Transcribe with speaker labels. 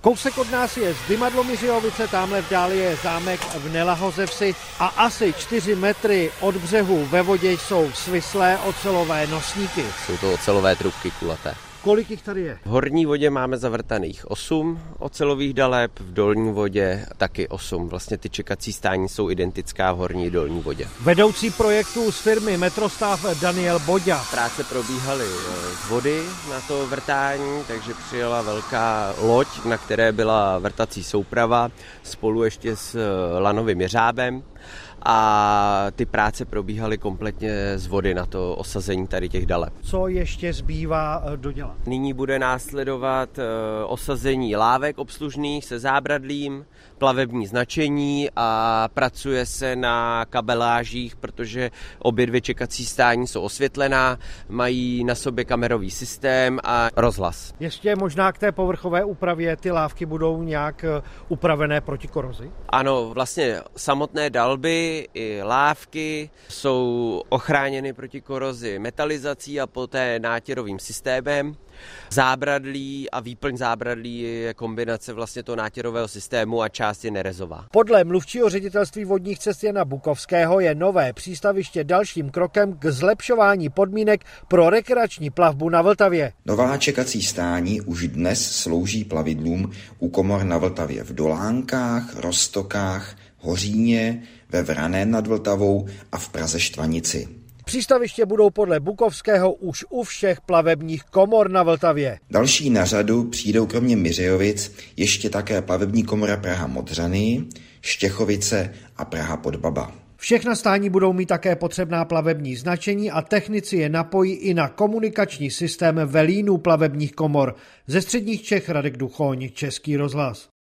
Speaker 1: Kousek od nás je Zdymadlo Miřijovice, tamhle v dáli je zámek v Nelahozevsi a asi 4 metry od břehu ve vodě jsou svislé ocelové nosníky.
Speaker 2: Jsou to ocelové trubky kulaté.
Speaker 1: Kolik jich tady je?
Speaker 2: V horní vodě máme zavrtaných 8 ocelových daleb, v dolní vodě taky 8. Vlastně ty čekací stání jsou identická v horní i dolní vodě.
Speaker 1: Vedoucí projektu z firmy Metrostav Daniel Boďa.
Speaker 2: Práce probíhaly z vody na to vrtání, takže přijela velká loď, na které byla vrtací souprava spolu ještě s lanovým jeřábem. A ty práce probíhaly kompletně z vody na to osazení tady těch daleb.
Speaker 1: Co ještě zbývá dodělat?
Speaker 2: Nyní bude následovat osazení lávek obslužných se zábradlím, plavební značení a pracuje se na kabelážích, protože obě dvě čekací stání jsou osvětlená, mají na sobě kamerový systém a rozhlas.
Speaker 1: Ještě možná k té povrchové úpravě ty lávky budou nějak upravené proti korozi?
Speaker 2: Ano, vlastně samotné dalby i lávky jsou ochráněny proti korozi metalizací a poté nátěrovým systémem. Zábradlí a výplň zábradlí je kombinace vlastně toho nátěrového systému a část je nerezová.
Speaker 1: Podle mluvčího ředitelství vodních cest Jana Bukovského je nové přístaviště dalším krokem k zlepšování podmínek pro rekreační plavbu na Vltavě.
Speaker 3: Nová čekací stání už dnes slouží plavidlům u komor na Vltavě v Dolánkách, Roztokách, Hoříně, ve Vraném nad Vltavou a v Praze Štvanici.
Speaker 1: Přístaviště budou podle Bukovského už u všech plavebních komor na Vltavě.
Speaker 3: Další na řadu přijdou kromě Miřijovic ještě také plavební komora Praha Modřany, Štěchovice a Praha Podbaba.
Speaker 1: Všechna stání budou mít také potřebná plavební značení a technici je napojí i na komunikační systém velínů plavebních komor. Ze středních Čech Radek Duchoň, Český rozhlas.